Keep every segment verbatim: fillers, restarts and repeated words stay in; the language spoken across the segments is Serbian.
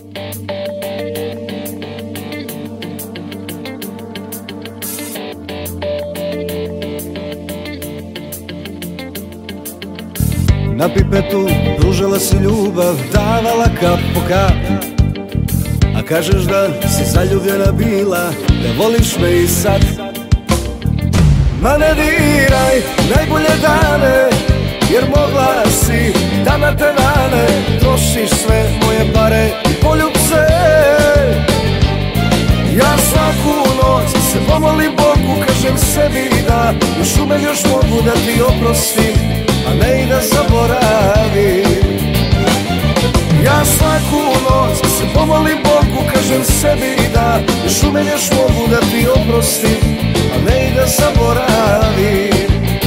Na pipetu pružala si ljubav, davala kap po kap, a kažeš da si zaljubljena bila, da voliš me i sad. Ma ne diraj najbolje dane, jer mogla si da na te rane trošiš sve moje pare i poljubce. Ja svaku noć se pomolim Bogu, kažem sebi da još umem, još mogu da ti oprostim, a ne i da zaboravim. Ja svaku noć se pomolim Bogu, kažem sebi da još umem, još mogu da ti oprostim, a ne i da zaboravim.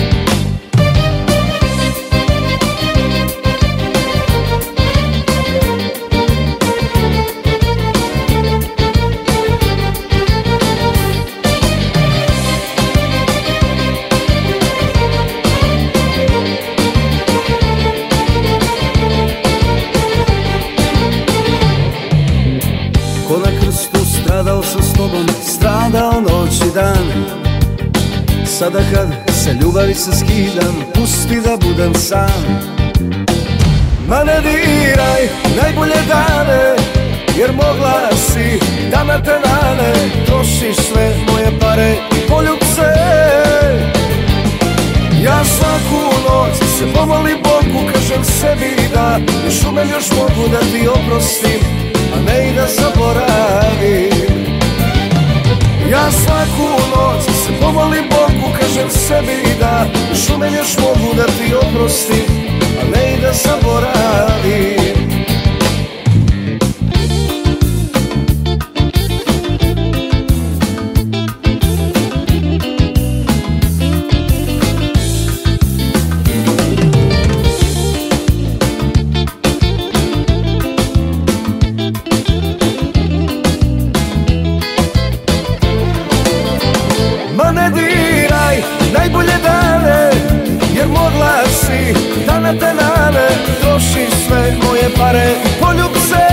Ko na krstu stradao sam s tobom, stradao noć i dan. Sada kad se ljubavi se skidam, pusti da budem sam. Ma ne diraj najbolje dane, jer mogla si da na te rane trošiš sve moje pare i poljubce. Ja svaku noć se pomolim Bogu, kažem sebi da još umem, još mogu da ti oprostim, a ne i da zaboravim. Ja svaku noć se pomolim Bogu, kažem sebi da još umem, još mogu da ti oprostim, a ne i da zaboravim. Ma ne diraj najbolje dane, jer mogla si da na te rane trošiš sve moje pare i poljubce.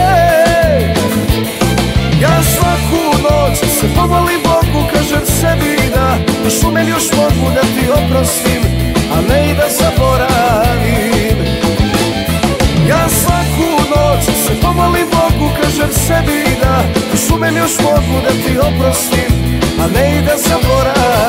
Ja svaku noć se pomolim Bogu, kažem sebi da još umem, još mogu da ti oprostim, a ne i da zaboravim. Ja svaku noć se pomolim Bogu, kažem sebi da još umem, još mogu da ti oprostim, a ne i da zaboravim.